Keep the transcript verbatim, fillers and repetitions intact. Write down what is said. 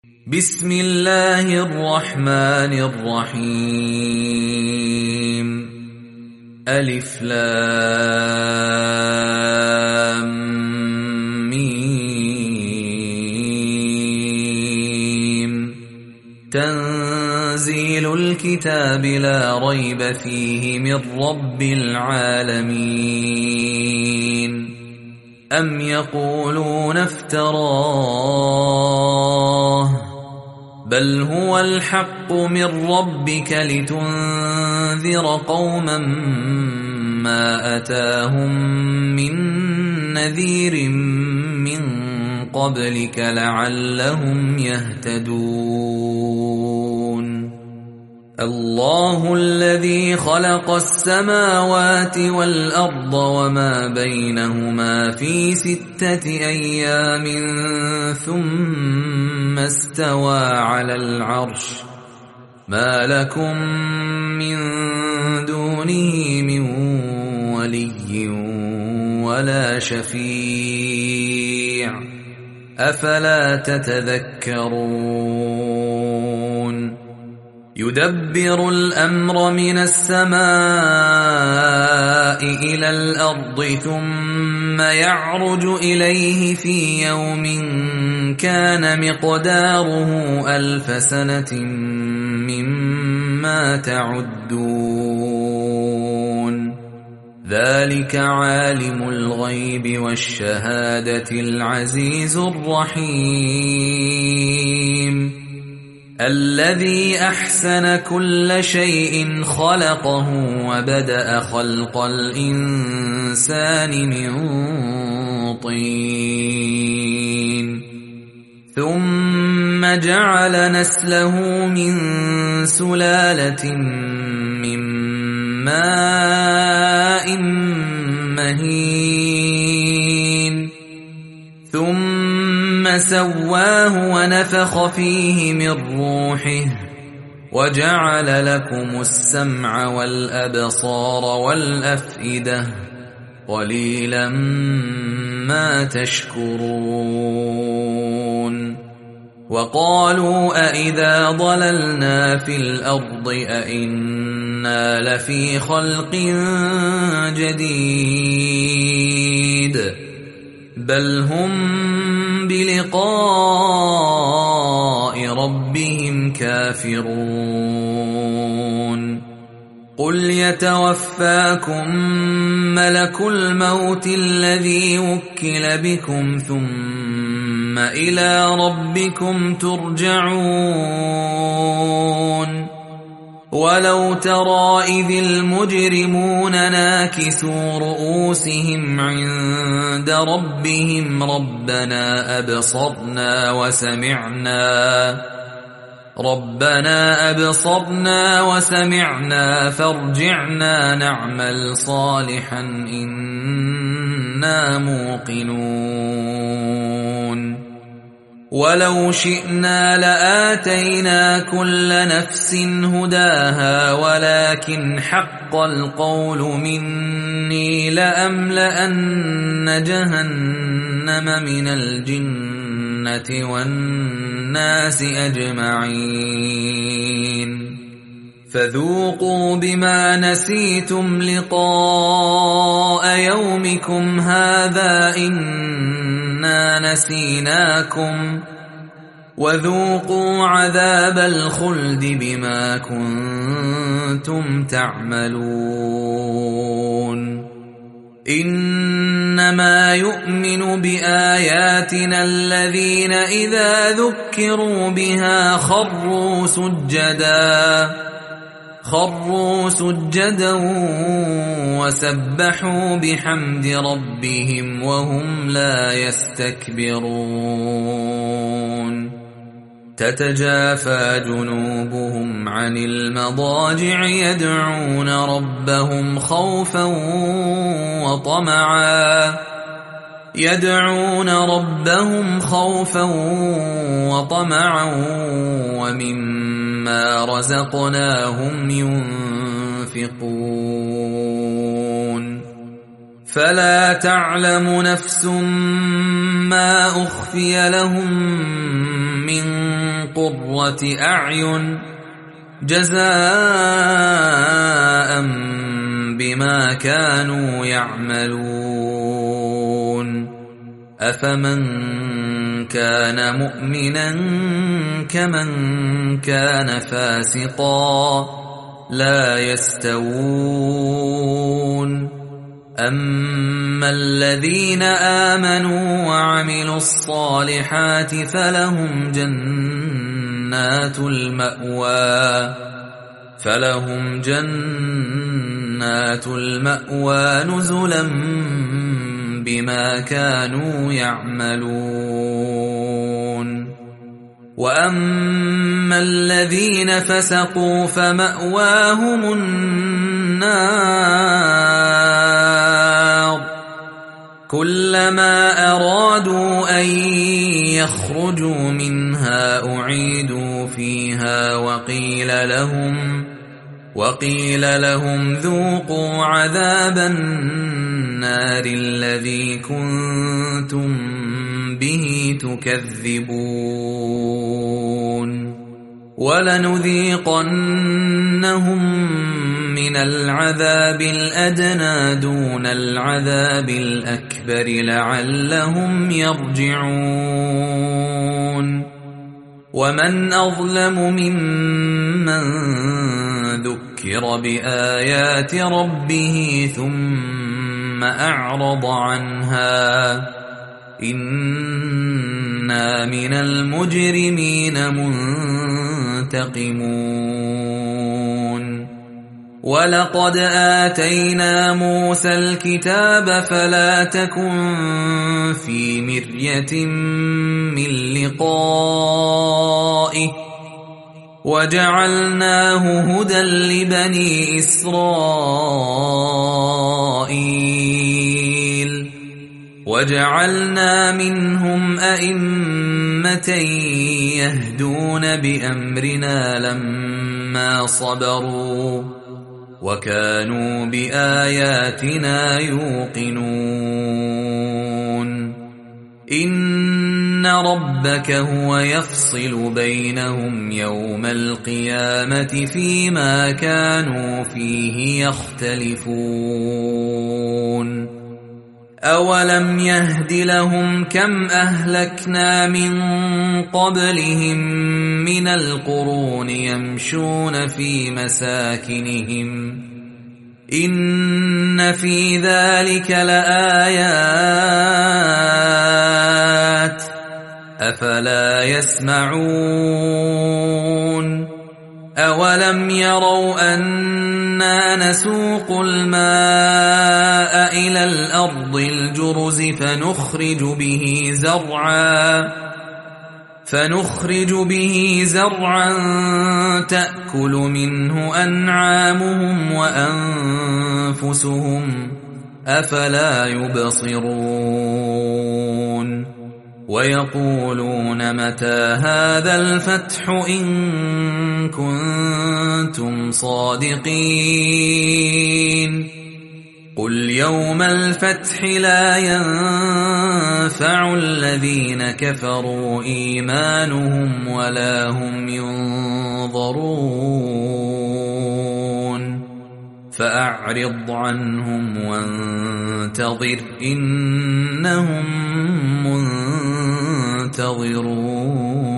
بسم الله الرحمن الرحيم ألف لام ميم تنزيل الكتاب لا ريب فيه من رب العالمين أم يقولون افتراه بل هو الحق من ربك لتنذر قوما ما أتاهم من نذير من قبلك لعلهم يهتدون الله الذي خلق السماوات والأرض وما بينهما في ستة أيام ثم استوى على العرش ما لكم من دونه من ولي ولا شفيع أفلا تتذكرون يدبر الأمر من السماء إلى الأرض ثم يعرج إليه في يوم كان مقداره ألف سنة مما تعدون ذلك عالم الغيب والشهادة العزيز الرحيم الذي أحسن كل شيء خلقه وبدأ خلق الإنسان من طين ثم جعل نسله من سلالة من ماء مهين ثم سواه ونفخ فيه من روحه وجعل لكم السمع والأبصار والأفئدة قليلا ما تشكرون وقالوا أإذا ضللنا في الأرض أإنا لفي خلق جديد بل هم بلقاء ربهم كافرون قل يتوفاكم ملك الموت الذي وكل بكم ثم إلى ربكم ترجعون ولو ترى إذ المجرمون ناكسوا رؤوسهم عند ربهم ربنا أبصرنا وسمعنا ربنا أبصرنا وسمعنا فارجعنا نعمل صالحا إنا موقنون ولو شئنا لآتينا كل نفس هداها ولكن حق القول مني لأملأن جهنم من الجنة والناس أجمعين فذوقوا بما نسيتم لقاء يومكم هذا إنا نسيناكم وذوقوا عذاب الخلد بما كنتم تعملون إنما يؤمن بآياتنا الذين إذا ذكروا بها خروا سجدا خروا سجدا وسبحوا بحمد ربهم وهم لا يستكبرون تتجافى جنوبهم عن المضاجع يدعون ربهم خوفا وطمعا يدعون ربهم خوفا وطمعا ومما رزقناهم ينفقون فلا تعلم نفس ما أخفي لهم من قرة أعين جزاء بما كانوا يعملون أفمن كان مؤمنا كمن كان فاسقا لا يستوون أما الذين آمنوا وعملوا الصالحات فلهم جنات المأوى فلهم جنات المأوى نزلا بما كانوا يعملون وأما الذين فسقوا فمأواهم النار كلما أرادوا أن يخرجوا منها أعيدوا فيها وقيل لهم وقيل لهم ذوقوا عذاب النار الذي كنتم به تكذبون ولنذيقنهم من العذاب الأدنى دون العذاب الأكبر لعلهم يرجعون ومن أظلم ممن ذكر بآيات ربه ثم أعرض عنها إنا من المجرمين منتقمون ولقد آتينا موسى الكتاب فلا تكن في مرية من لقائه وجعلناه هدى لبني إسرائيل وجعلنا منهم أئمة يهدون بأمرنا لما صبروا وكانوا بآياتنا يوقنون إن ربك هو يفصل بينهم يوم القيامة فيما كانوا فيه يختلفون أولم يهد لهم كم أهلكنا من قبلهم من القرون يمشون في مساكنهم إن في ذلك لآيات أفلا يسمعون أولم يروا أنا نسوق الماء إلى الأرض الجرز فنخرج به زرعا فنخرج به زرعا تأكل منه أنعامهم وأنفسهم أفلا يبصرون ويقولون متى هذا الفتح إن كنتم صادقين قل يوم الفتح لا ينفع الذين كفروا إيمانهم ولا هم ينظرون فأعرض عنهم وانتظر إنهم منتظرون